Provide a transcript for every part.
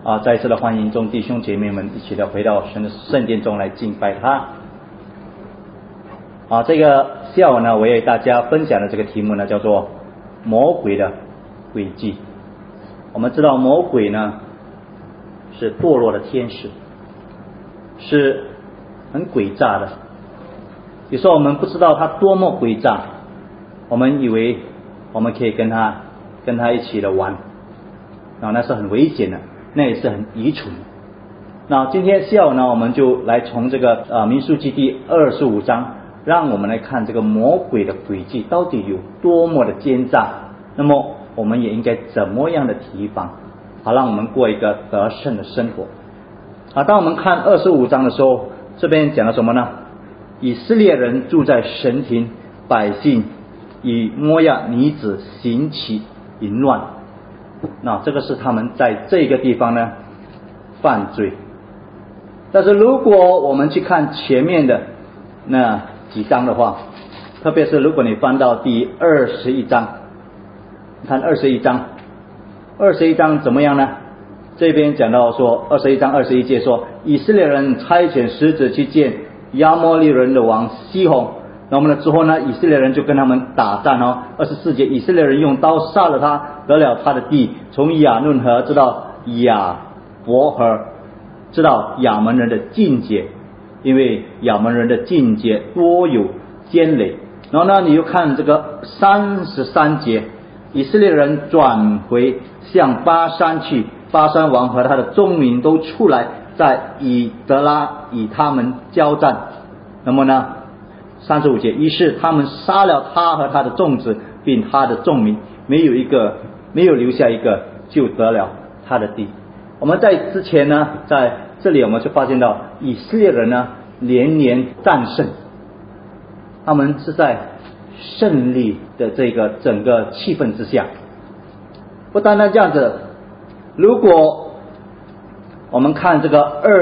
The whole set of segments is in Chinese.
再一次的欢迎众弟兄姐妹们一起的回到神的圣殿中来敬拜他。这个下午呢，我也与大家分享的这个题目呢，叫做魔鬼的诡计。我们知道魔鬼呢是堕落的天使，是很诡诈的。有时候我们不知道他多么诡诈，我们以为我们可以跟他一起的玩，那是很危险的，那也是很愚蠢的。那今天下午呢，我们就来从这个民数记第25章，让我们来看这个魔鬼的诡计到底有多么的奸诈，那么我们也应该怎么样的提防，好让我们过一个得胜的生活。当我们看25章的时候，这边讲了什么呢？以色列人住在神庭，百姓以摩押女子行起淫乱。那这个是他们在这个地方呢犯罪。但是如果我们去看前面的那几章的话，特别是如果你翻到第21章，看21章怎么样呢？这边讲到说21章21节说，以色列人差遣使者去见亚摩利人的王西宏，那么呢之后呢，以色列人就跟他们打仗24节，以色列人用刀杀了他，得了他的地，从亚嫩河直到亚伯河，知道亚门人的境界，因为亚门人的境界多有坚垒。然后呢，你又看这个33节，以色列人转回向巴山去，巴山王和他的众民都出来，在以德拉与他们交战。那么呢35节，于是他们杀了他和他的众子，并他的众民，没有留下一个，就得了他的地。我们在之前呢，在这里我们就发现到以色列人呢连年战胜，他们是在胜利的这个整个气氛之下。不单单这样子，如果我们看这个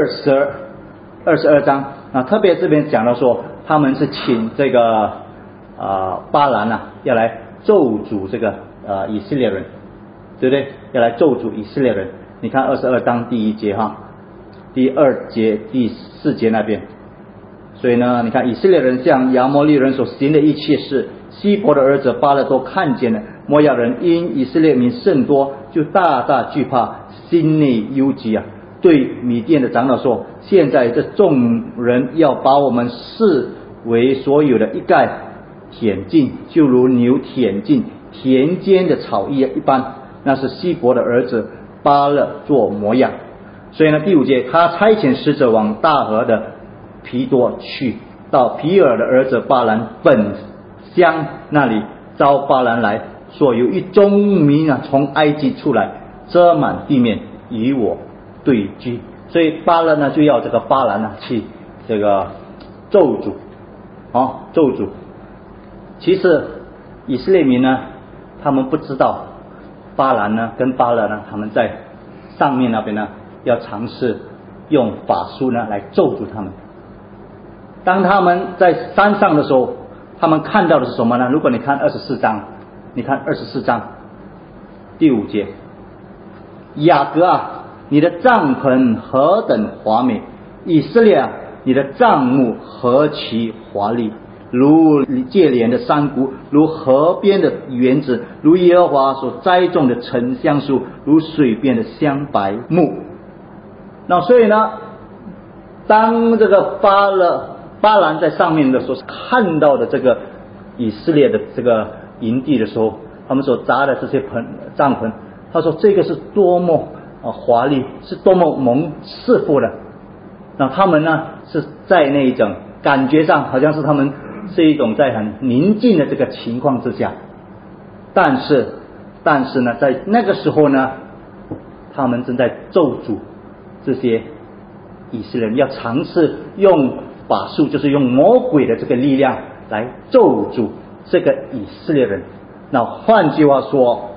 22章特别这边讲到说，他们是请这个巴兰要来咒诅这个以色列人，对不对？要来咒诅以色列人。你看22章第1节第2节第4节那边。所以呢，你看以色列人向亚摩利人所行的一切事，西伯的儿子巴勒都看见了。摩押人因以色列民甚多，就大大惧怕，心内忧急对米甸的长老说，现在这众人要把我们视为所有的一概舔尽，就如牛舔尽田间的草一般。那是西伯的儿子巴勒做模样。所以呢，第5节，他差遣使者往大河的皮多去，到皮尔的儿子巴兰本乡那里，招巴兰来说，有一众民从埃及出来，遮满地面，与我对居。所以巴勒呢就要这个巴兰去这个咒诅咒诅。其实以色列民呢，他们不知道巴兰呢跟巴勒呢，他们在上面那边呢要尝试用法术呢来咒诅他们。当他们在山上的时候，他们看到的是什么呢？如果你看24章，你看24章第5节，雅各你的帐篷何等华美，以色列你的帐幕何其华丽，如界连的山谷，如河边的园子，如耶和华所栽种的沉香树，如水边的香柏木。那所以呢，当这个巴兰在上面的时候，看到的这个以色列的这个营地的时候，他们所扎的这些帐篷，他说这个是多么华丽，是多么蒙赐福的。那他们呢是在那一种感觉上，好像是他们是一种在很宁静的这个情况之下，但是呢，在那个时候呢，他们正在咒诅这些以色列人，要尝试用法术，就是用魔鬼的这个力量来咒诅这个以色列人。那换句话说，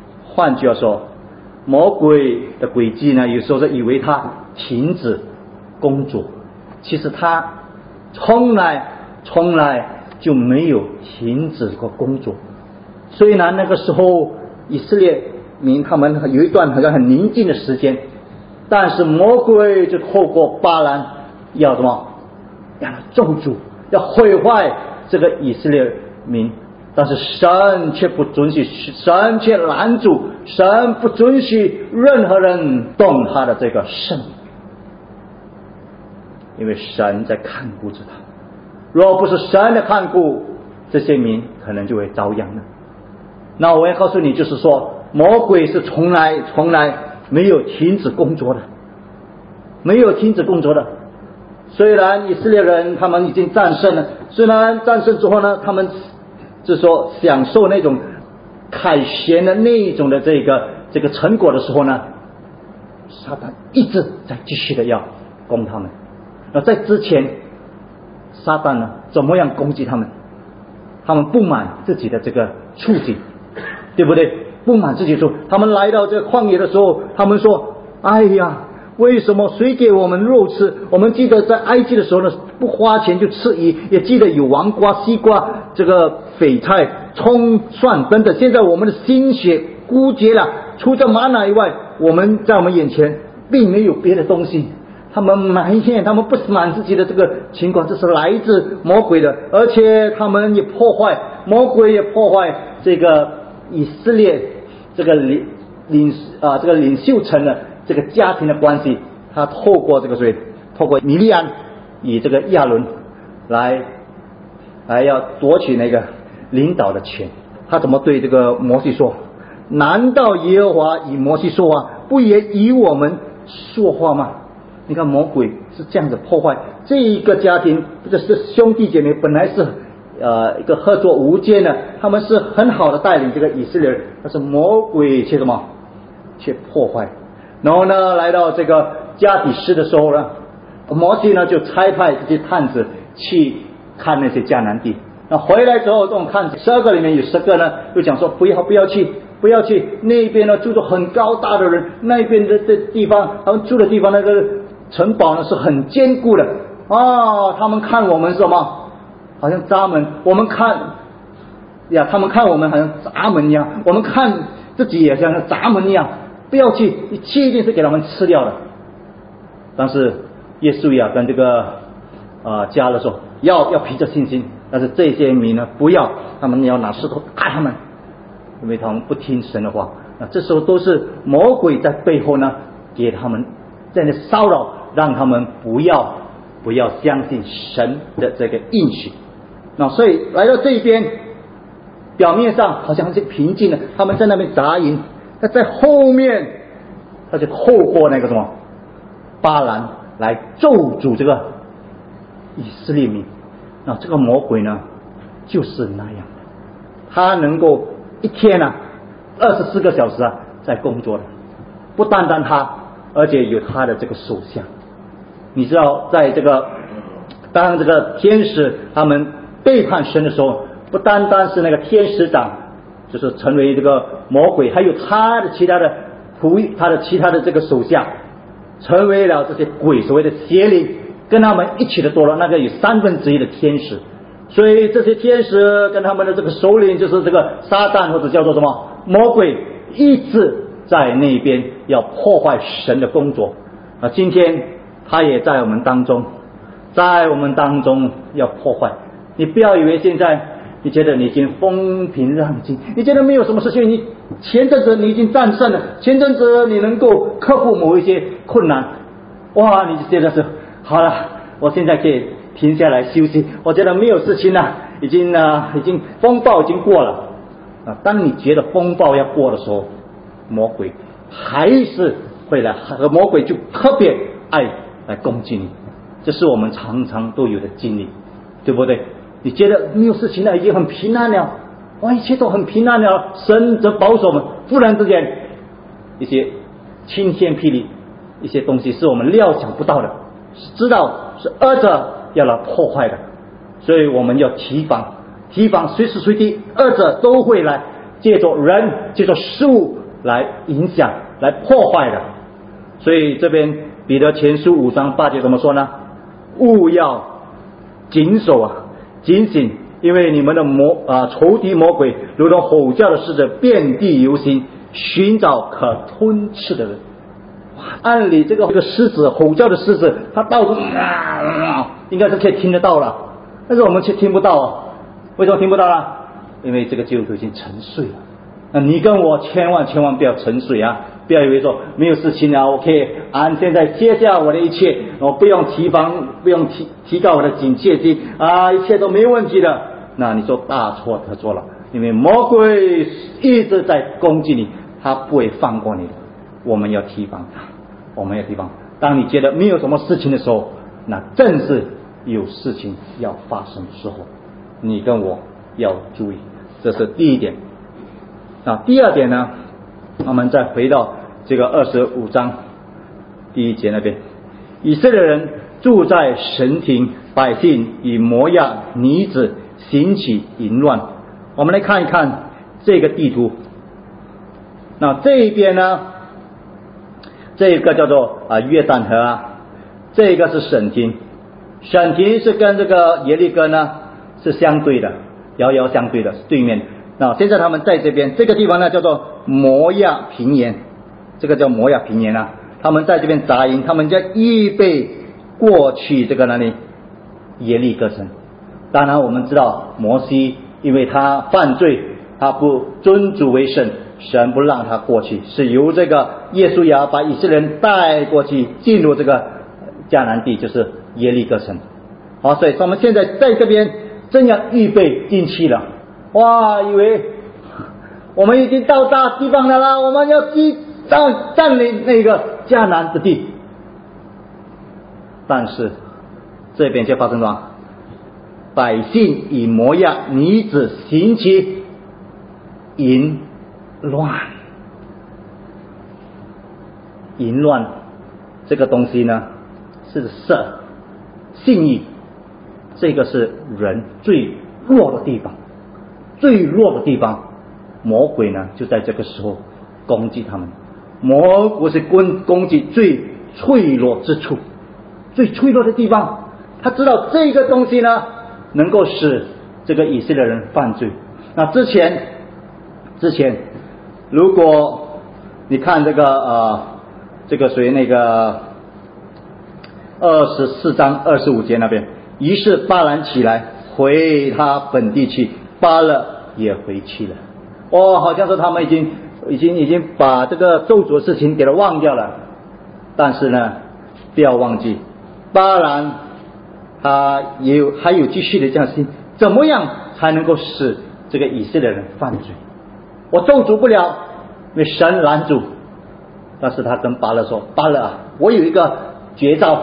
魔鬼的诡计呢，有时候是以为他停止工作，其实他从来就没有停止过工作。所以呢，那个时候以色列民他们有一段好像很宁静的时间， 但是魔鬼就透过巴兰要什么？要咒诅，要毁坏这个以色列民。但是神却不准许，神却拦阻，神不准许任何人动他的这个圣名，因为神在看顾着他。若不是神的看顾，这些民可能就会遭殃了。那我要告诉你，就是说魔鬼是从来没有停止工作的，没有停止工作的。虽然以色列人他们已经战胜了，虽然战胜之后呢，他们就是说享受那种凯旋的那一种的这个成果的时候呢，撒旦一直在继续的要攻他们。那在之前，撒旦呢怎么样攻击他们？他们不满自己的这个处境，对不对？不满自己的处境，他们来到这个旷野的时候，他们说：“哎呀，为什么谁给我们肉吃？我们记得在埃及的时候呢，不花钱就吃鱼，也记得有黄瓜、西瓜、这个翡菜、葱、蒜等等。现在我们的心血枯竭了，除了玛瑙以外，我们在我们眼前并没有别的东西。”他们埋怨，他们不满自己的这个情况，这是来自魔鬼的，而且他们也破坏，魔鬼也破坏这个以色列这个领袖层的这个家庭的关系。他透过这个谁？透过米利安以这个亚伦来要夺取那个领导的权。他怎么对这个摩西说？难道耶和华与摩西说话，不也与我们说话吗？你看魔鬼是这样子破坏这一个家庭，这是兄弟姐妹本来是一个合作无间的，他们是很好的带领这个以色列人，但是魔鬼却什么？却破坏。然后呢，来到这个加底斯的时候呢，摩西呢就差派这些探子去看那些迦南地。那回来之后，这种探子12个里面有10个呢，就讲说不要去。那边呢住着很高大的人，那边的地方，他们住的地方那个城堡呢是很坚固的啊。他们看我们是什么？好像闸门。他们看我们好像闸门一样，我们看自己也像闸门一样。不要去，你去一定是给他们吃掉的。但是耶稣呀跟这个加勒说要凭着信心，但是这些民呢不要，他们要拿石头打他们，因为他们不听神的话。那这时候都是魔鬼在背后呢给他们在那骚扰，让他们不要相信神的这个应许。那所以来到这一边，表面上好像是平静的，他们在那边杂营，那在后面他就透过那个什么巴兰来咒诅这个以色列民。那这个魔鬼呢就是那样的，他能够一天24个小时在工作的，不单单他，而且有他的这个手下。你知道在这个当这个天使他们背叛神的时候，不单单是那个天使长就是成为这个魔鬼，还有他的其他的这个手下成为了这些鬼，所谓的邪灵，跟他们一起的多了，那个有1/3的天使。所以这些天使跟他们的这个首领就是这个撒旦，或者叫做什么魔鬼，一直在那边要破坏神的工作。今天他也在我们当中要破坏。你不要以为现在你觉得你已经风平浪静，你觉得没有什么事情，你前阵子你已经战胜了，前阵子你能够克服某一些困难，哇，你觉得是好了，我现在可以停下来休息，我觉得没有事情了，已经风暴已经过了。当你觉得风暴要过的时候，魔鬼还是会来，和魔鬼就特别爱来攻击你。这是我们常常都有的经历，对不对？你觉得没有事情了，已经很平安了，哇，一切都很平安了，神则保守我们。忽然之间一些晴天霹雳，一些东西是我们料想不到的，是知道是恶者要来破坏的，所以我们要提防，随时随地恶者都会来借着人借着事物来影响来破坏的。所以这边彼得前书5章8节怎么说呢？务要谨守警醒，因为你们的仇敌魔鬼如同吼叫的使者遍地游行，寻找可吞吃的人。 按理这个狮子吼叫的狮子，它到处应该是可以听得到了，但是我们却听不到啊。为什么听不到呢？因为这个基督徒已经沉睡了。那你跟我千万不要沉睡啊！不要以为说没有事情啊，我可以现在接下我的一切，我不用提防，不用提高我的警戒心啊，一切都没问题的。那你说大错特错了，因为魔鬼一直在攻击你，他不会放过你的。我们要提防他，我们要提防。当你觉得没有什么事情的时候，那正是有事情要发生的时候，你跟我要注意。这是第一点。第二点呢，我们再回到这个25章第1节那边，以色列人住在神庭，百姓以摩押女子行起淫乱。我们来看一看这个地图。那这一边呢，这个叫做约旦河啊，这个是审庭，审庭是跟这个耶利哥呢是相对的，遥遥相对的，是对面。那现在他们在这边这个地方呢叫做摩押平原，这个叫摩押平原啊，他们在这边扎营，他们就预备过去这个哪里耶利哥城。当然我们知道摩西因为他犯罪，他不尊主为圣，神不让他过去，是由这个耶稣亚把以色列人带过去，进入这个迦南地，就是耶利哥城。好，所以我们现在在这边正要预备进去了。哇，以为我们已经到达地方了啦，我们要占领那个迦南的地。但是这边就发生了，百姓以摩押女子行起淫乱。淫乱这个东西呢，是色性欲，这个是人最弱的地方。最弱的地方，魔鬼呢就在这个时候攻击他们。魔鬼是攻击最脆弱之处，最脆弱的地方。他知道这个东西呢能够使这个以色列人犯罪。那之前如果你看这个属于那个24章25节那边，于是巴兰起来回他本地去，巴勒也回去了。好像说他们已经把这个咒诅的事情给他忘掉了。但是呢，不要忘记，巴兰他还有继续的这样心，怎么样才能够使这个以色列人犯罪？我咒诅不了，因为神拦住。但是他跟巴勒说：“巴勒啊，我有一个绝招，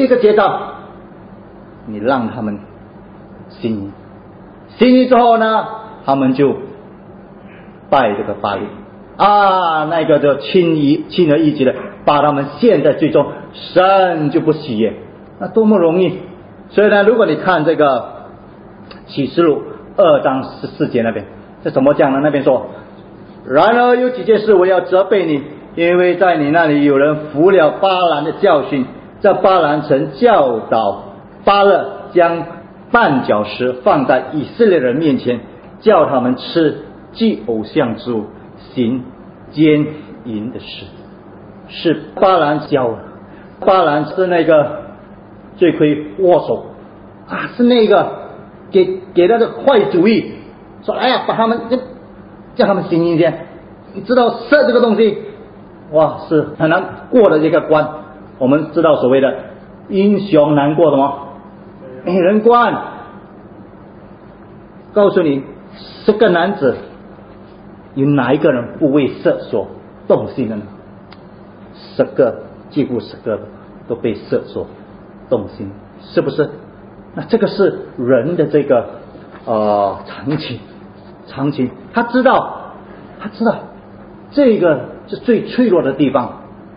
你让他们信你之后呢，他们就拜这个巴力那个就轻而易举的把他们陷在最终，神就不喜悦。那多么容易！所以呢，如果你看这个启示录2章14节那边，这怎么讲呢？那边说：然而有几件事我要责备你，因为在你那里有人服了巴兰的教训。这巴兰曾教导巴勒将绊脚石放在以色列人面前，叫他们吃祭偶像之物，行奸淫的事。是巴兰教的。巴兰是那个罪魁祸首是那个给他的坏主意，说把他们叫他们行淫先。你知道色这个东西是很难过的这个关。我们知道所谓的英雄难过什么美人关。告诉你10个男子有哪一个人不为色所动心的呢？10个，几乎10个都被色所动心，是不是？那这个是人的这个常情。他知道这个是最脆弱的地方。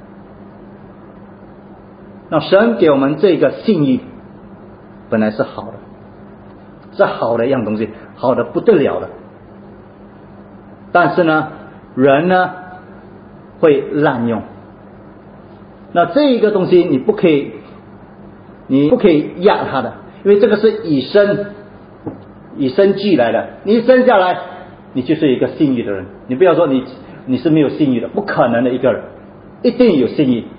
那神给我们这个信义本来是好的，是好的一样东西，好的不得了的。但是呢，人呢会滥用。那这个东西你不可以压他的，因为这个是以生俱来的。你生下来你就是一个信义的人。你不要说你是没有信义的，不可能的。一个人一定有信义。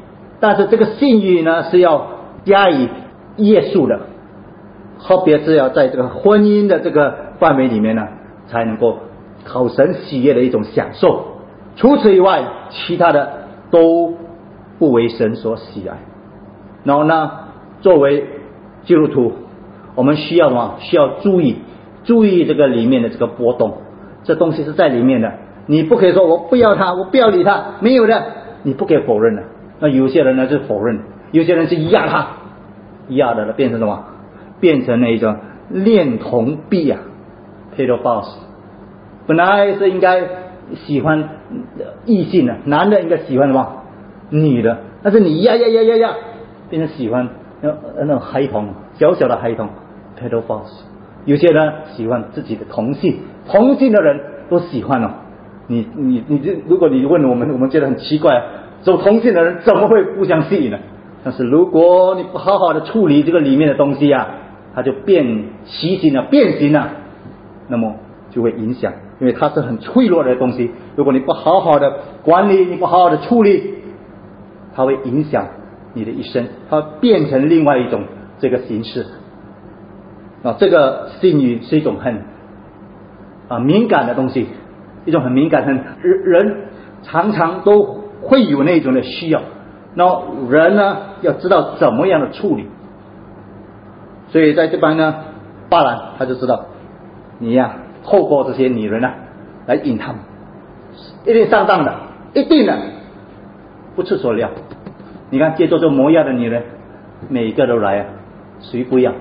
但是这个性欲呢是要加以约束的，特别是要在这个婚姻的这个范围里面呢，才能够讨神喜悦的一种享受。除此以外，其他的都不为神所喜爱。然后呢，作为基督徒，我们需要什么？需要注意这个里面的这个波动，这东西是在里面的，你不可以说我不要他，我不要理他，没有的，你不可以否认的。那有些人呢是否认，有些人是压他，压的变成什么？变成了一种恋童癖啊 ，pedophiles。本来是应该喜欢异性的，男的应该喜欢什么？女的，但是你压，变成喜欢那种孩童，小小的孩童 pedophiles。有些人喜欢自己的同性的人都喜欢哦。你如果你问我们觉得很奇怪，走同性的人怎么会互相吸引呢？但是如果你不好好的处理这个里面的东西啊，它就变形了，那么就会影响，因为它是很脆弱的东西。如果你不好好的管理，你不好好的处理，它会影响你的一生，它会变成另外一种这个形式。这个性欲是一种很敏感的东西，一种很敏感，人常常都会有那种的需要。然后人呢要知道怎么样的处理，所以在这边呢，巴兰他就知道，你呀透过这些女人啊来引他们，一定上当的，一定的，不出所料。你看接触这摩押的女人，每一个都来啊，谁不要？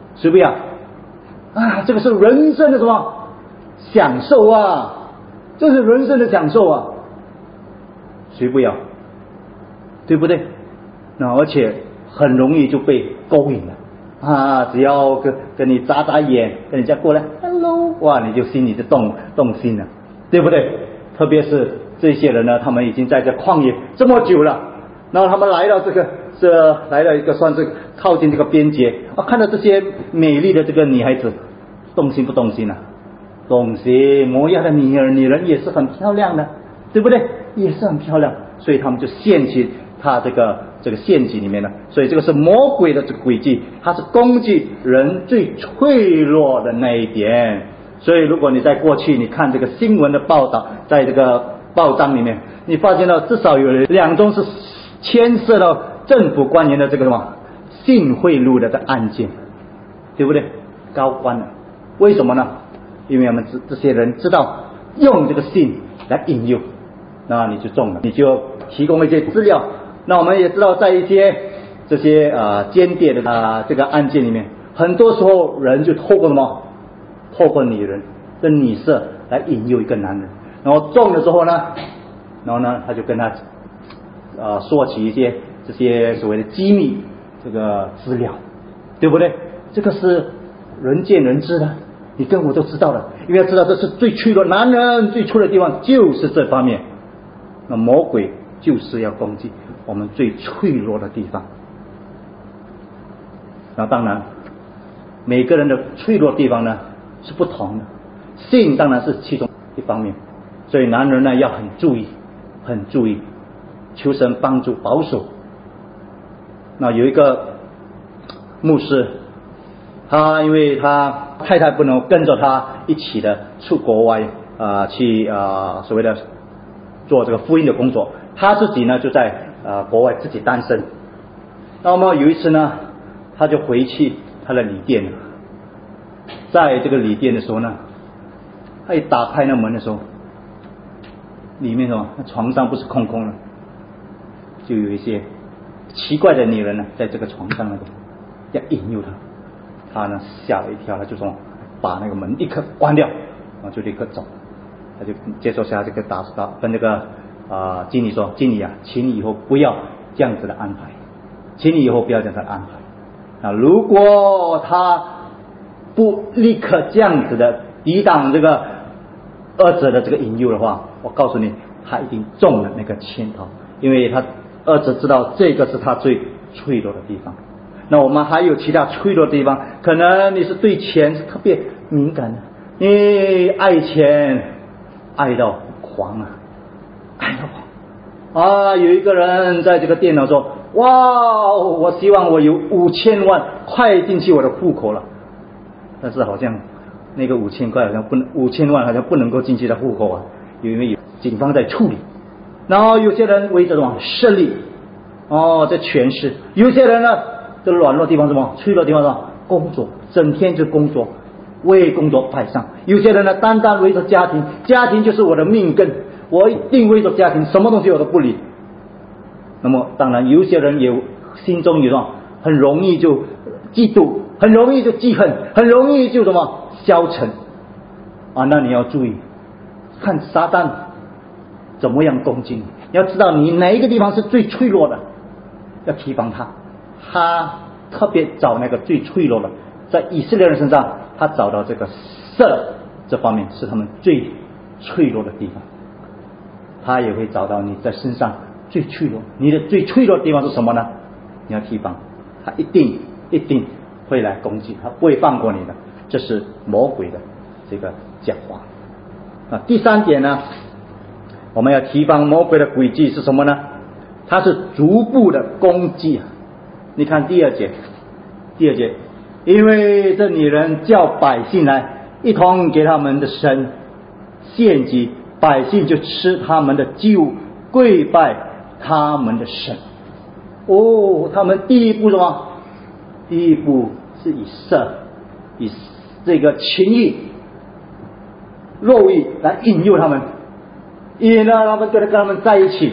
这个是人生的什么享受啊？这是人生的享受啊，谁不要？对不对？那而且很容易就被勾引了只要跟你眨眼，跟人家过来 hello， 哇，你就心里就动心了，对不对？特别是这些人呢，他们已经在这旷野这么久了，然后他们来到来到一个算是靠近这个边界看到这些美丽的这个女孩子，动心不动心动心。摩押的女人也是很漂亮的，对不对？也是很漂亮，所以他们就陷进他这个陷阱里面了。所以这个是魔鬼的这个诡计，它是攻击人最脆弱的那一点。所以如果你在过去你看这个新闻的报道，在这个报章里面，你发现到至少有2宗是牵涉到政府官员的这个什么性贿赂的案件，对不对？高官为什么呢？因为我们这些人知道用这个性来引诱，那你就中了，你就提供一些资料。那我们也知道，在一些这些间谍的这个案件里面，很多时候人就透过什么？透过女人的女色来引诱一个男人，然后中了之后呢，他就跟他说起一些这些所谓的机密这个资料，对不对？这个是人见人知的，你跟我都知道了，因为要知道这是最脆弱，男人最脆弱的地方就是这方面。那魔鬼就是要攻击我们最脆弱的地方。那当然每个人的脆弱地方呢是不同的，性当然是其中一方面，所以男人呢要很注意，求神帮助保守。那有一个牧师，他因为他太太不能跟着他一起的出国外去所谓的做这个福音的工作，他自己呢就在国外自己单身。那么有一次呢，他就回去他的旅店，在这个旅店的时候呢，他一打开那门的时候，里面床上不是空空的，就有一些奇怪的女人呢在这个床上要引诱他。他呢吓了一跳，他就说把那个门立刻关掉，然后就立刻走。他就接受下这个跟这个经理说，经理请你以后不要这样子的安排，如果他不立刻这样子的抵挡这个儿子的这个引诱的话，我告诉你，他一定中了那个圈套，因为他儿子知道这个是他最脆弱的地方。那我们还有其他脆弱的地方，可能你是对钱是特别敏感的，你爱钱爱到狂有一个人在这个电脑说， 哇，我希望我有5000万快进去我的户口了，但是好像那个5000块好像不能，5000万好像不能够进去的户口啊，因为有警方在处理。然后有些人为这种势力，这权势；有些人呢，这软弱地方什么，脆弱地方什么，工作，整天就工作，为工作摆上；有些人呢，单单为着家庭，家庭就是我的命根，我一定为着家庭，什么东西我都不理。那么当然，有些人有心中有什么，很容易就嫉妒，很容易就记恨，很容易就什么消沉啊。那你要注意，看撒旦怎么样攻击你，要知道你哪一个地方是最脆弱的，要提防他。他特别找那个最脆弱的，在以色列人身上，他找到这个色这方面是他们最脆弱的地方。他也会找到你在身上最脆弱，你的最脆弱的地方是什么呢？你要提防，他一定会来攻击，他不会放过你的。这是魔鬼的这个讲话啊。第三点呢，我们要提防魔鬼的诡计是什么呢？它是逐步的攻击。你看第二节，因为这女人叫百姓来，一同给他们的神献祭，百姓就吃他们的祭物，跪拜他们的神。他们第一步什么？第一步是以色，以这个情欲、肉欲来引诱他们，引了他们跟他们在一起。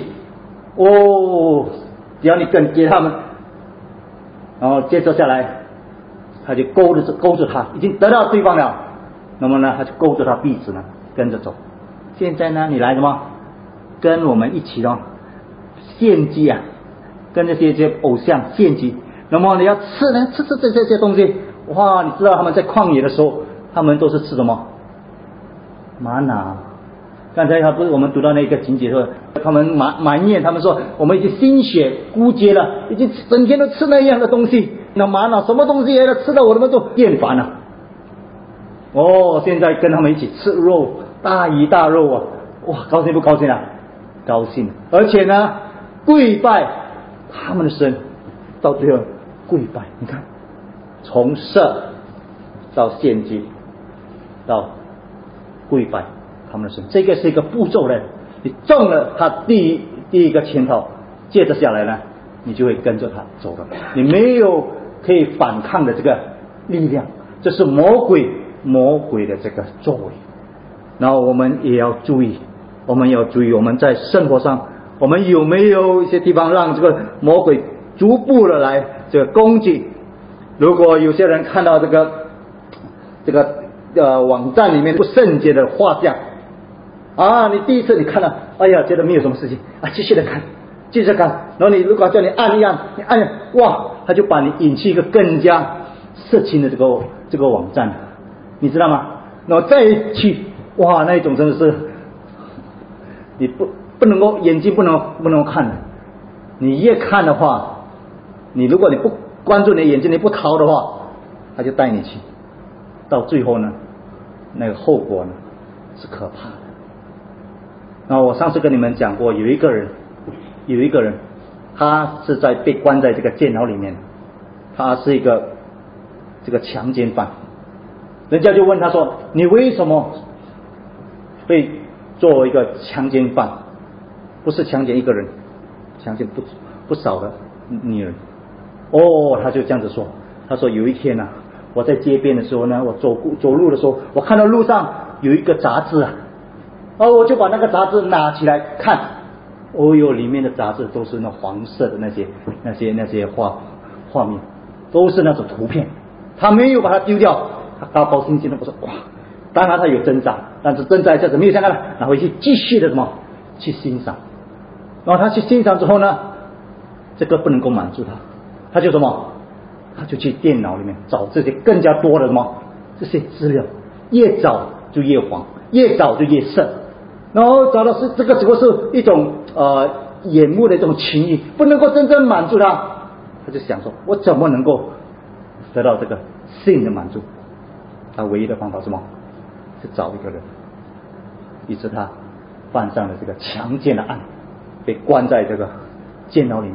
只要你给他们，然后接着下来，他就勾着他，已经得到对方了。那么呢，他就勾着他鼻子呢，跟着走。现在呢，你来什么？跟我们一起献祭啊，跟这些偶像献祭。那么你要吃这些东西。哇，你知道他们在旷野的时候，他们都是吃什么？玛瑙。刚才不是我们读到那个情节说，他们埋怨，他们说我们已经心血枯竭了，已经整天都吃那样的东西，那玛瑙什么东西也吃到我们都厌烦了。现在跟他们一起吃肉，大鱼大肉啊，哇，高兴不高兴啊？高兴。而且呢，跪拜他们的神，到最后跪拜，你看，从色到献祭到跪拜他们的神，这个是一个步骤的。你中了他第一个圈套，接着下来呢，你就会跟着他走了，你没有可以反抗的这个力量，这是魔鬼的这个作为。然后我们也要注意，我们在生活上，我们有没有一些地方让这个魔鬼逐步的来这个攻击？如果有些人看到这个网站里面不圣洁的画像啊，你第一次你看了，哎呀，觉得没有什么事情啊，继续的看，然后你如果叫你按一按，你按，哇，他就把你引去一个更加色情的这个网站，你知道吗？然后再去，哇，那一种真的是你不能够眼睛不能够看的，你越看的话，如果你不关注你的眼睛，你不逃的话，他就带你去，到最后呢，那个后果呢是可怕的。然后我上次跟你们讲过，有一个人，他是被关在这个监牢里面，他是一个这个强奸犯。人家就问他说：“你为什么被作为一个强奸犯？不是强奸一个人，强奸不少的女人。”他就这样子说。他说有一天呢，我在街边的时候呢，我走路的时候，我看到路上有一个杂志啊。我就把那个杂志拿起来看，里面的杂志都是那黄色的那些画面，都是那种图片。他没有把它丢掉，他高高兴兴的，我说哇，当然他有挣扎，但是挣扎一下子没有想到拿回去继续的去欣赏。然后他去欣赏之后呢，这个不能够满足他就他就去电脑里面找这些更加多的这些资料，越找就越黄，越找就越色。然后找到这个只不过是一种眼目的这种情欲，不能够真正满足他就想说，我怎么能够得到这个性的满足？他唯一的方法是什么？是找一个人，于是他犯上了这个强奸的案，被关在这个监牢里面。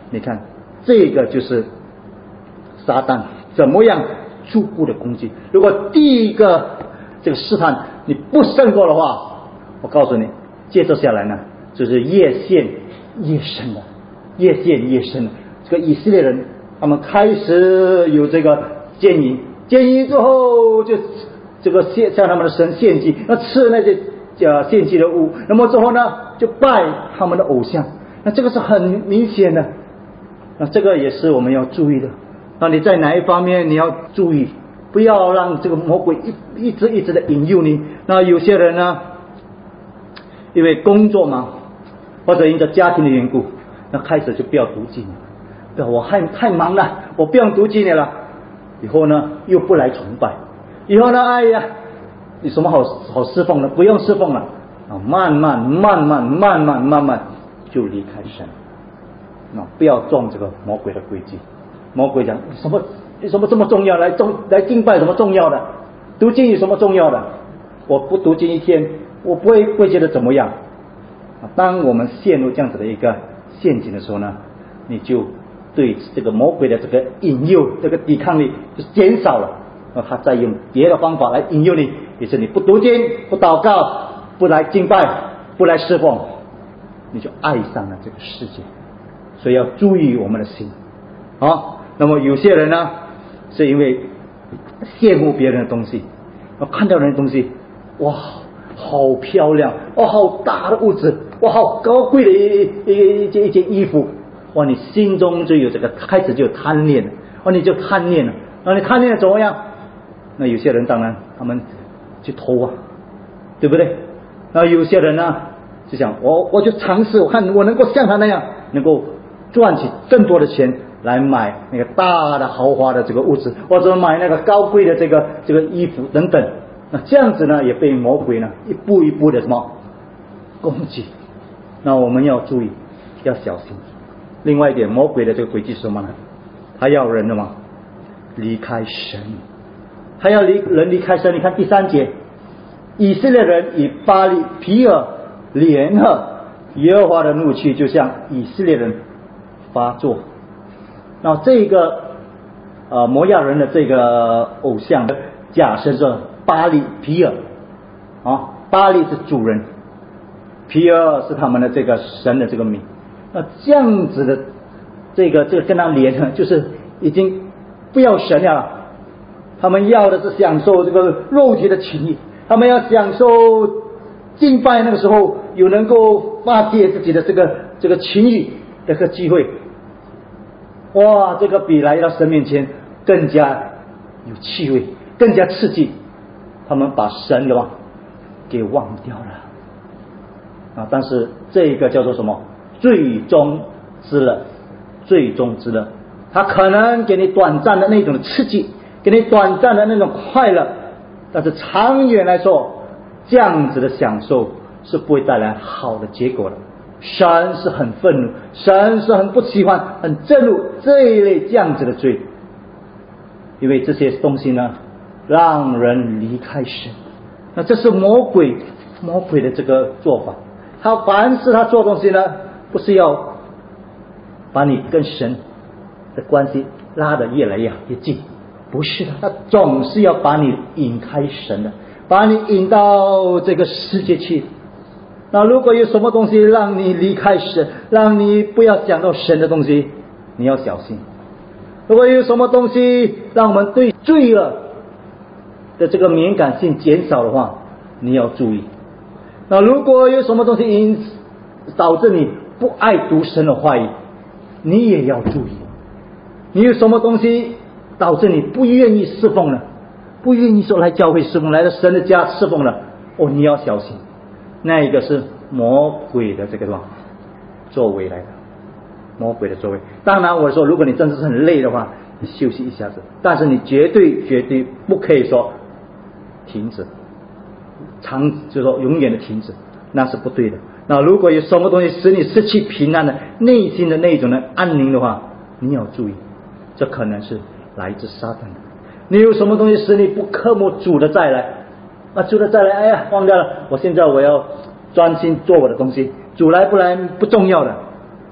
你看，这个就是撒旦怎么样逐步的攻击。如果第一个这个试探你不胜过的话，我告诉你，接着下来呢，就是越陷越深了，越陷越深了。这个以色列人他们开始有这个奸淫之后，就这个向他们的神献祭，那吃那些献祭的物，那么之后呢，就拜他们的偶像。那这个是很明显的，那这个也是我们要注意的。那你在哪一方面你要注意，不要让这个魔鬼一直的引诱你。那有些人呢，因为工作嘛，或者因着家庭的缘故，那开始就不要读经了，我太忙了，我不用读经了。以后呢，又不来崇拜，以后呢，哎呀，有什么好侍奉的？不用侍奉了啊，慢慢就离开神。那不要中这个魔鬼的诡计。魔鬼讲什么这么重要？来敬拜什么重要的？读经有什么重要的？我不读经一天，我不会觉得怎么样。当我们陷入这样子的一个陷阱的时候呢，你就对这个魔鬼的这个引诱，这个抵抗力就减少了。他再用别的方法来引诱你，也是你不读经、不祷告、不来敬拜、不来侍奉，你就爱上了这个世界。所以要注意我们的心。好，那么有些人呢，是因为羡慕别人的东西，看到人的东西，哇，好漂亮，哇，好大的屋子，哇，好高贵的一件衣服，哇，你心中就有这个开始就有贪恋了，哇，你就贪恋了，那你贪恋了怎么样？那有些人当然他们去偷啊，对不对？那有些人呢就想我就尝试，我看我能够像他那样，能够赚起更多的钱来买那个大的豪华的这个屋子，或者买那个高贵的这个衣服等等。那这样子呢，也被魔鬼呢一步一步的什么攻击。那我们要注意，要小心。另外一点，魔鬼的这个诡计是什么呢？他要人的嘛离开神，他要人离开神。你看第3节，以色列人与巴力毗尔联合，耶和华的怒气就向以色列人发作。那这个摩亚人的这个偶像假神是巴力毗尔啊，巴力是主人，毗尔是他们的这个神的这个名。那这样子的这个跟他连呢，就是已经不要神了，他们要的是享受这个肉体的情欲，他们要享受敬拜那个时候有能够发泄自己的这个情欲的这个机会。哇，这个比来到神面前更加有气味，更加刺激。他们把神给忘掉了啊！但是这个叫做什么？最终之乐，最终之乐。它可能给你短暂的那种刺激，给你短暂的那种快乐，但是长远来说，这样子的享受是不会带来好的结果的。神是很愤怒，神是很不喜欢、很震怒这一类这样子的罪，因为这些东西呢，让人离开神。那这是魔鬼的这个做法。他凡是他做东西呢，不是要把你跟神的关系拉得越来越近，不是的，他总是要把你引开神的，把你引到这个世界去。那如果有什么东西让你离开神，让你不要想到神的东西，你要小心。如果有什么东西让我们对罪恶的这个敏感性减少的话，你要注意。那如果有什么东西导致你不爱读神的话语，你也要注意。你有什么东西导致你不愿意侍奉了，不愿意说来教会侍奉，来到神的家侍奉了，你要小心。那一个是魔鬼的这个作为来的，魔鬼的作为。当然我说，如果你真的是很累的话，你休息一下子，但是你绝对不可以说停止，就是说永远的停止，那是不对的。那如果有什么东西使你失去平安的内心的那种的安宁的话，你要注意，这可能是来自撒旦的。你有什么东西使你不渴慕主的再来，主的再来，哎呀，忘掉了，我现在我要专心做我的东西，主来不来不重要的。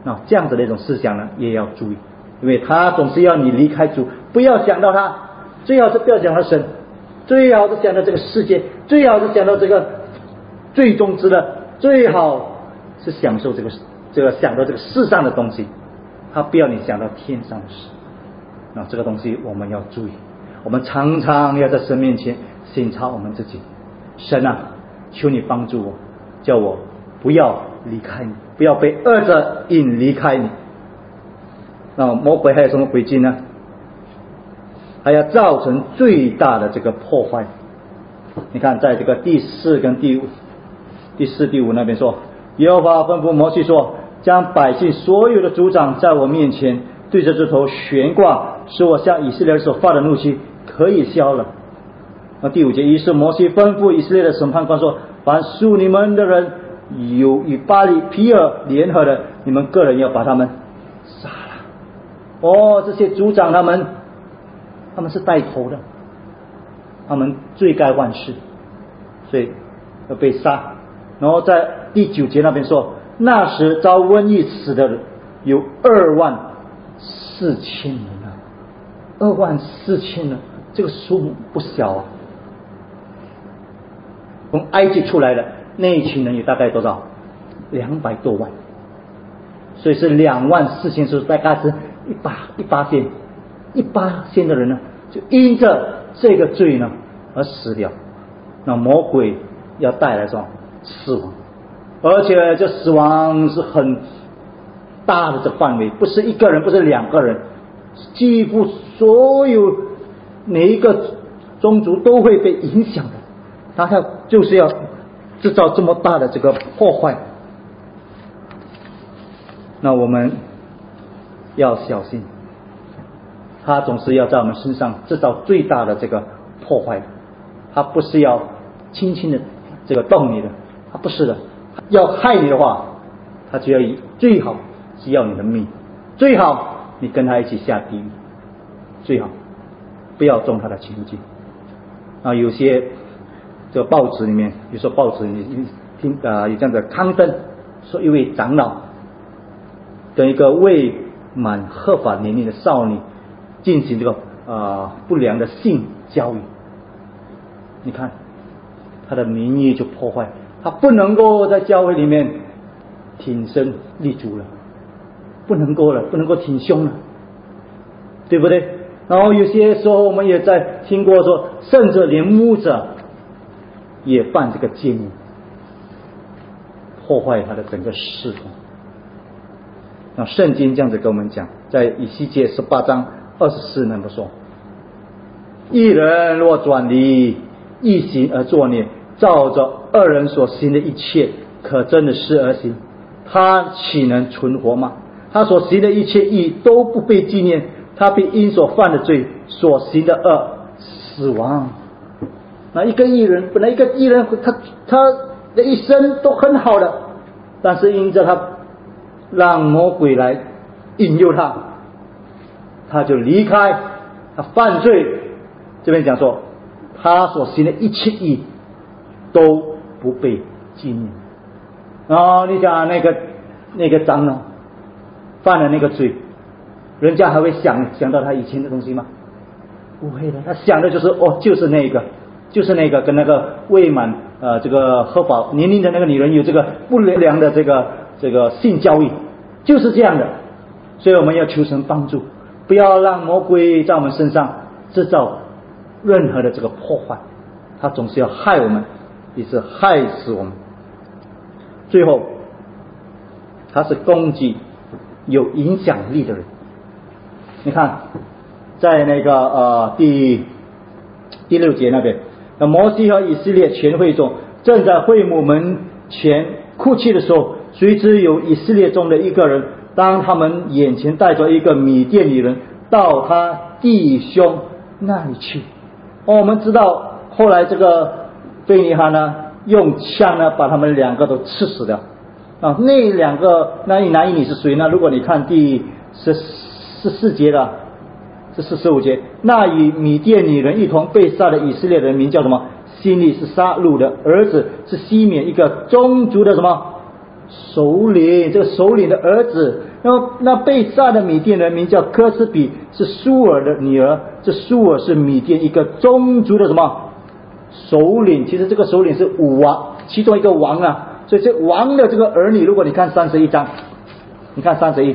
那这样子的一种思想呢，也要注意，因为他总是要你离开主，不要想到他，最好是不要想到神，最好是想到这个世界，最好是想到这个最终之乐，最好是享受这个想到这个世上的东西，他不要你想到天上的事。那这个东西我们要注意，我们常常要在神面前审查我们自己。神啊，求你帮助我，叫我不要离开你，不要被恶者引离开你。那魔鬼还有什么诡计呢？还要造成最大的这个破坏。你看在这个第4跟第4、第5那边说，耶和华吩咐摩西说，将百姓所有的族长在我面前对着这头悬挂，使我向以色列人所发的怒气可以消了。那第5节，于是摩西吩咐以色列的审判官说，凡属你们的人有与巴力毗尔联合的，你们个人要把他们杀了。这些族长他们是带头的，他们罪该万死，所以要被杀。然后在第9节那边说，那时遭瘟疫死的人有24000人啊，24000人，这个数目不小啊。从埃及出来的那一群人有大概多少？200多万，所以是24000，是大概是1%的人呢，就因着这个罪呢而死掉。那魔鬼要带来什么？死亡，而且这死亡是很大的这范围，不是一个人，不是2个人，几乎所有每一个宗族都会被影响的。他就是要制造这么大的这个破坏。那我们要小心，他总是要在我们身上制造最大的这个破坏，他不是要轻轻的这个动你的，他不是的，要害你的话，他就要最好是要你的命，最好你跟他一起下地狱，最好不要中他的情境。有些这个报纸里面，比如说报纸你听有这样的刊登，说一位长老跟一个未满合法年龄的少女进行这个不良的性交易。你看他的名誉就破坏，他不能够在教会里面挺身立足了，不能够挺胸了，对不对？然后有些时候我们也在听过说，甚至连牧者也犯这个奸淫，破坏他的整个事工。那圣经这样子跟我们讲，在以西结18章24那么说，一人若转离一行而作孽，照着2人所行的一切可憎的事而行，他岂能存活吗？他所行的一切义都不被纪念，他必因所犯的罪所行的恶死亡。那一个义人，本来一个义人他的一生都很好的，但是因着他让魔鬼来引诱他，他就离开，他犯罪。这边讲说他所行的一切义都不被纪念。然后你讲那个长老犯了那个罪，人家还会想到他以前的东西吗？不会的，他想的就是就是那个跟那个未满这个合法年龄的那个女人有这个不良的这个性交易，就是这样的。所以我们要求神帮助，不要让魔鬼在我们身上制造任何的这个破坏，他总是要害我们，也是害死我们。最后他是攻击有影响力的人。你看在那个第6节那边，那摩西和以色列全会众正在会幕门前哭泣的时候，谁知有以色列中的一个人，当他们眼前带着一个米甸女人到他弟兄那里去。我们知道后来这个菲尼哈呢用枪呢把他们2个都刺死了。那2个那一男一女是谁呢？如果你看第14节的是45节，那与米甸女人一同被杀的以色列人名叫什么？希利，是撒鲁的儿子，是西缅一个宗族的什么首领？这个首领的儿子那被杀的米甸人名叫科斯比，是苏尔的女儿。这苏尔是米甸一个宗族的什么首领？其实这个首领是武王，其中一个王啊。所以这王的这个儿女，如果你看31章，你看31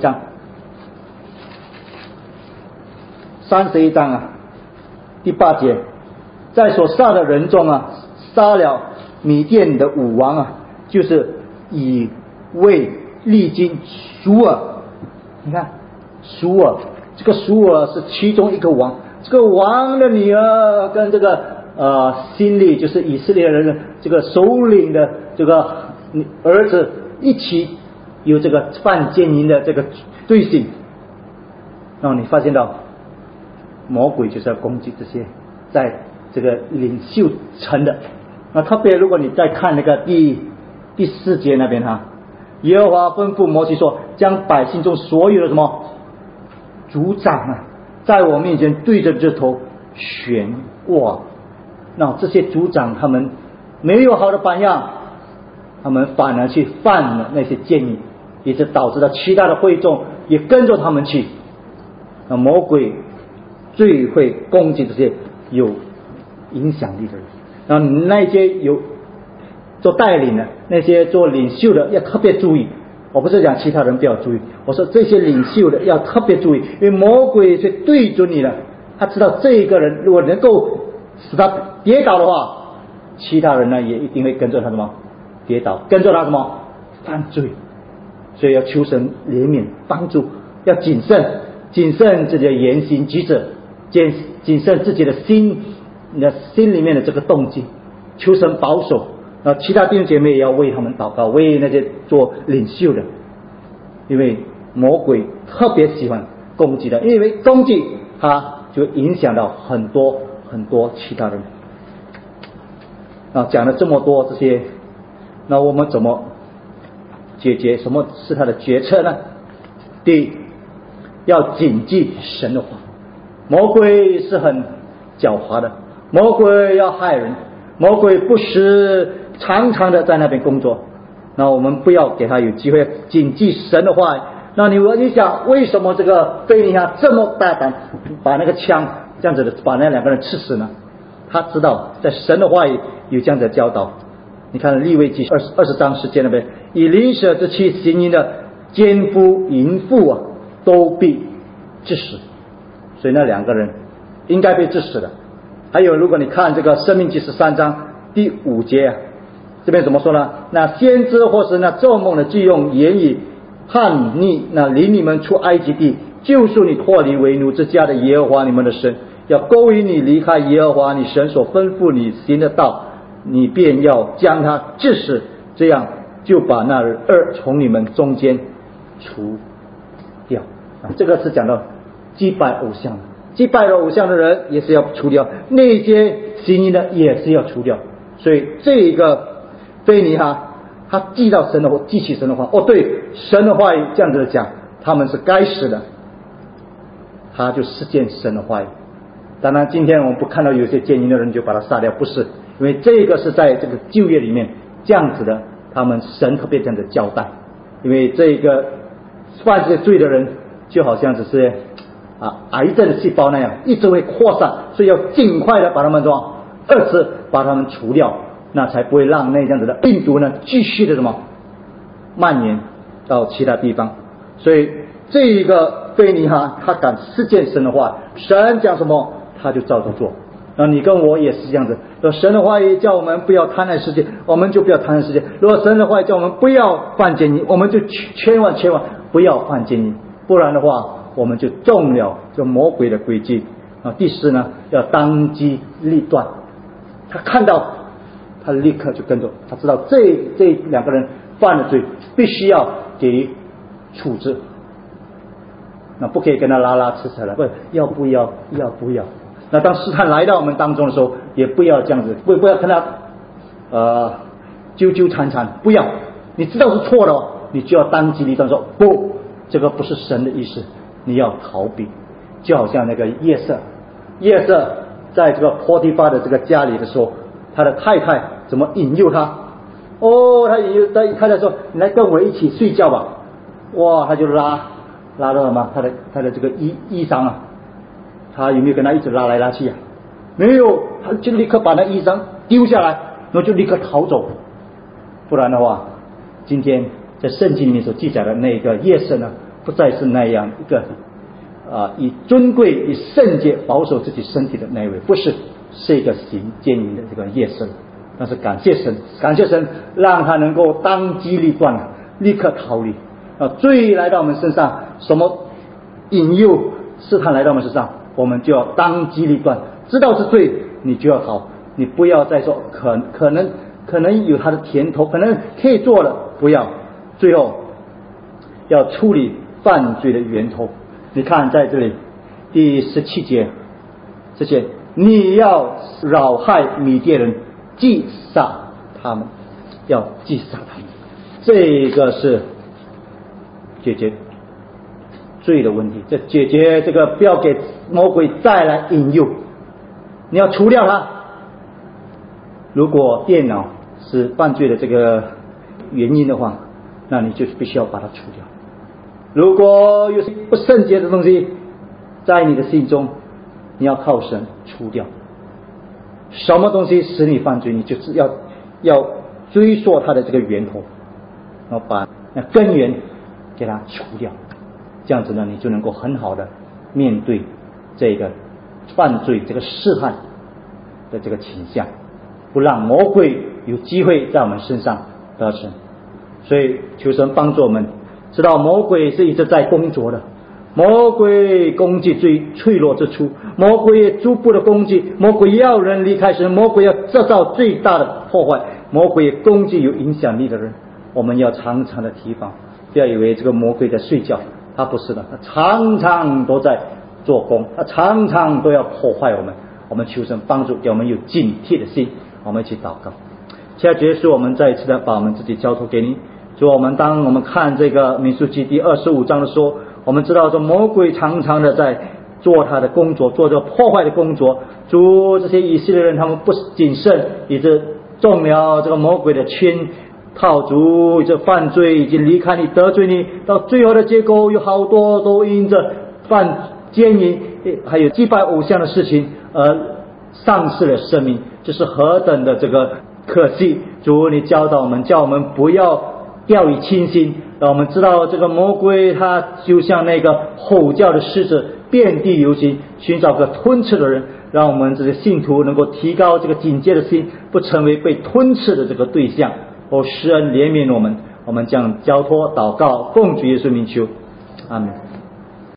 章啊，第8节，在所杀的人中啊，杀了米甸的武王啊，就是以为利金苏尔。你看苏尔，这个苏尔是其中一个王，这个王的女儿跟这个新利，就是以色列人的这个首领的这个儿子一起有这个犯奸淫的这个罪行。然后你发现到魔鬼就是要攻击这些在这个领袖层的。那特别如果你再看那个第4节那边哈，耶和华吩咐摩西说，将百姓中所有的什么族长啊，在我面前对着这头悬挂。那这些族长他们没有好的榜样，他们反而去犯了那些奸淫，也是导致了其他的会众也跟着他们去。那魔鬼最会攻击这些有影响力的人。然后那些有做带领的，那些做领袖的要特别注意。我不是讲其他人不要注意，我说这些领袖的要特别注意，因为魔鬼是对准你了。他知道这一个人如果能够使他跌倒的话，其他人呢也一定会跟着他什么跌倒，跟着他什么犯罪。所以要求神怜悯帮助，要谨慎自己的言行举止，谨慎自己的心里面的这个动机，求神保守。那其他弟兄姐妹也要为他们祷告，为那些做领袖的，因为魔鬼特别喜欢攻击的，因为攻击他就影响到很多其他人。讲了这么多这些，那我们怎么解决？什么是他的决策呢？第一，要谨记神的话。魔鬼是很狡猾的，魔鬼要害人，魔鬼不时常常的在那边工作。那我们不要给他有机会，谨记神的话。那你想，为什么这个非尼哈这么大胆，把那个枪这样子的把那2个人刺死呢？他知道在神的话语有这样的教导。你看利未记20章10节那边，以邻舍之妻行淫的奸夫淫妇啊，都必致死。所以那2个人应该被致死的。还有如果你看这个申命记13章第5节啊，这边怎么说呢？那先知或是那做梦的，既用言语叛逆那领你们出埃及地，救赎你脱离为奴之家的耶和华你们的神，要勾引你离开耶和华你神所吩咐你行的道，你便要将他致死，这样就把那恶从你们中间除掉。这个是讲到祭拜偶像，祭拜了偶像的人也是要除掉，那些行淫的也是要除掉。所以这一个非尼哈他记起神的话，对，神的话语这样子讲，他们是该死的，他就实践神的话语。当然今天我们不看到有些奸淫的人就把他杀掉，不是，因为这个是在这个旧约里面这样子的，他们神特别这样的交代。因为这个犯这罪的人就好像只是癌症的细胞那样，一直会扩散，所以要尽快的把他们2次把他们除掉，那才不会让那样子的病毒呢继续的蔓延到其他地方。所以这一个非尼哈他敢实践神的话，神讲什么他就照着做。那你跟我也是这样子，若神的话语叫我们不要贪爱世界，我们就不要贪爱世界；如果神的话语叫我们不要犯奸淫，我们就千万不要犯奸淫，不然的话我们就中了这魔鬼的诡计。第4呢，要当机立断。他看到他立刻就跟着，他知道这2个人犯了罪，必须要给予处置。那不可以跟他拉扯了，要不要。那当试探来到我们当中的时候，也不要这样子，不要跟他纠缠，不要。你知道是错的，你就要当机立断说不，这个不是神的意思，你要逃避。就好像那个约瑟在这个波提乏的这个家里的时候，他的太太怎么引诱他？他引诱他太太说：“你来跟我一起睡觉吧。” 哇，他就拉到什么？他的这个衣裳啊，他有没有跟他一直拉来拉去啊？没有，他就立刻把那衣裳丢下来，然后就立刻逃走。不然的话，今天在圣经里面所记载的那个夜圣呢，不再是那样一个以尊贵以圣洁保守自己身体的那一位，不是，是一个行奸淫的这个夜圣。但是感谢神，让他能够当机立断，立刻逃离。罪来到我们身上，什么引诱试探来到我们身上，我们就要当机立断，知道是罪，你就要逃，你不要再说可能有他的甜头，可能可以做了，不要。最后要处理犯罪的源头。你看在这里第17节，这些你要扰害米甸人，击杀他们，要击杀他们，这个是解决罪的问题，这解决这个不要给魔鬼再来引诱，你要除掉它。如果电脑是犯罪的这个原因的话，那你就必须要把它除掉。如果有不圣洁的东西在你的心中，你要靠神除掉。什么东西使你犯罪，你就是要追溯它的这个源头，然后把那根源给它除掉，这样子呢，你就能够很好的面对这个犯罪这个试探的这个倾向，不让魔鬼有机会在我们身上得逞。所以求神帮助我们知道魔鬼是一直在工作的，魔鬼攻击最脆弱之处，魔鬼逐步的攻击，魔鬼要人离开神，魔鬼要制造最大的破坏，魔鬼攻击有影响力的人。我们要常常的提防，不要以为这个魔鬼在睡觉，他不是的，他常常都在做工，他常常都要破坏我们。我们求神帮助，给我们有警惕的心。我们一起祷告。现在结束，我们再一次的把我们自己交托给你。主，当我们看这个民数记第25章的时候，我们知道说魔鬼常常的在做他的工作，做这个破坏的工作。主，这些以色列人他们不谨慎，以致中了这个魔鬼的圈套，主这犯罪已经离开你，得罪你，到最后的结果有好多都因着犯奸淫还有祭拜偶像的事情而丧失了生命，这是何等的这个可惜。主，你教导我们，叫我们不要掉以轻心，让我们知道这个魔鬼他就像那个吼叫的狮子，遍地游行，寻找个吞吃的人。让我们这个信徒能够提高这个警戒的心，不成为被吞吃的这个对象。施恩怜悯我们，我们将交托祷告奉主耶稣名求，阿们。